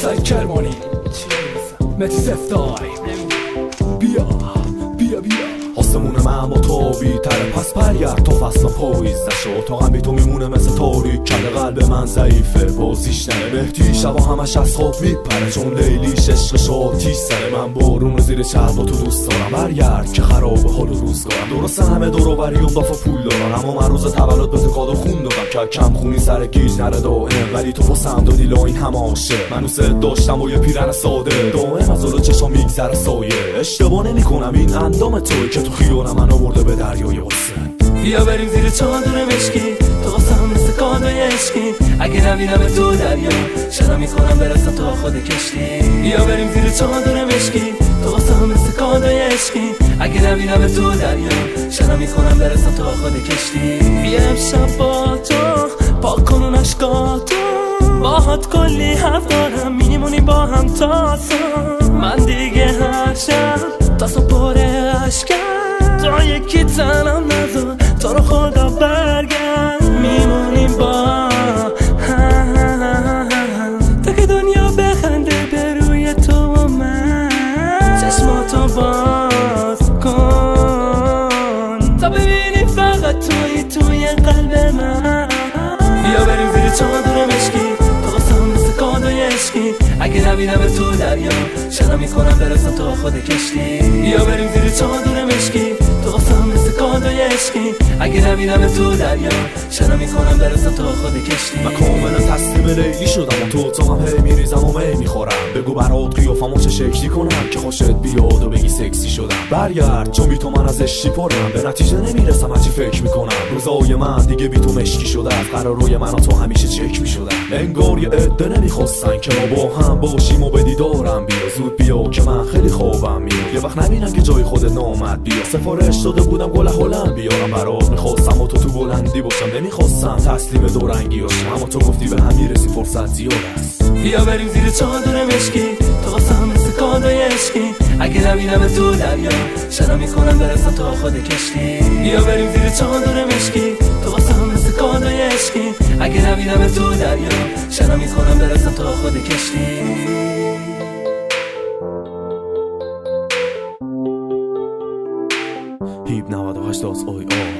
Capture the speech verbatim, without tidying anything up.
سعید کرمانی متی سفتای بیا بیا بیا آسمون من با تو بیتره پس برگرد تا فصل پاییز نشو اتاقم بی تو میمونه مثل تاریک کرده قلب من ضعیفه بازیش نره مهدی شبا همش از خواب میپره چون لیلیش عشقش آتیش سره من بارون زیر چرب تو دوست دارم برگرد که خراب حال روزگارم درسته همه دورو بری و دافا پول دارن اما من روز تولد به تو کادو خون دادم که کم خونی سر گیج نره دائم ولی تو واسم دادی لاین هم عاشق من دوست داشتم و یه پیرن ساده دائم از اول چشام میگذره سایه اشتباه نمی‌کنم این اندام توی که تو خیال من آورده به دریای حسن بیا بریم زیر چادر مشکی تو واسه هم مثل کادوی عشقی اگه نبینم تو دریا چرا میخوانم برسم تا خود کشتی بیا بریم زیر چادر مشکی تو واسه هم مثل کادوی عشقی اگه نبینم تو دریا چرا میخوانم برسم تا خود کشتی بیا امشب با تو پاک کنون عشقاتو باهات کلی حرف دارم میمونی با هم تا من دیگه هر شب تا صبح عشقم تا یکی تنم نذار تو رو خدا برگرد میمونیم با هم تا که دنیا بخنده به روی تو و من چشماتو باز کن تا ببینی فقط توی توی قلب من بیا بریم زیر چادر مشکی تو واسه هم مثل کادوی عشقی اگه نبینم تو دریا چرا میکنم برسم تا خود کشتی بیا بریم زیر چادر مشکی تو واسه هم مثل کادوی عشقی اگه نبینم تو دریا چرا میکنم برسم تا خود کشتی من کاملا تسلیم لیلی شدم و تو تو هم هی میریزم و می میخورم بگو برات قیافمو چه شکلی کنم که خوشت بیاد و بگی سکسی شدم برگرد چون بی تو من از عشقی پرم به نتیجه نمیرسم هرچی فکر میکنم روزای من دیگه بی تو مشکی شده قرار روی من و تو همیشه چک میشدم انگار یه عده نمیخواستن که ما با هم باشیم و به دیدارم بیا زود بیا که من خیلی خوابم میاد یه وقت نبینم که جای خودت نامد بیا سفارش داده بودم گل هلند بیارم برات میخواستم و تو تو بلندی باشم نمیخواستم تسلیم دورنگی باشم اما تو گفتی به هم میرسی فرصت زیاد است بیا بریم زیر چادر مشکی تو واسه هم مثل کادوی عشقی اگه نبینم تو دریا چرا میکنم برسم تا خود کشتی بیا بریم زیر چادر مشکی تو واسه هم مثل کادوی عشقی اگه نبینم تو دریا چرا میکنم برسم تا خود کشتی هیپ نود و هشت آی آی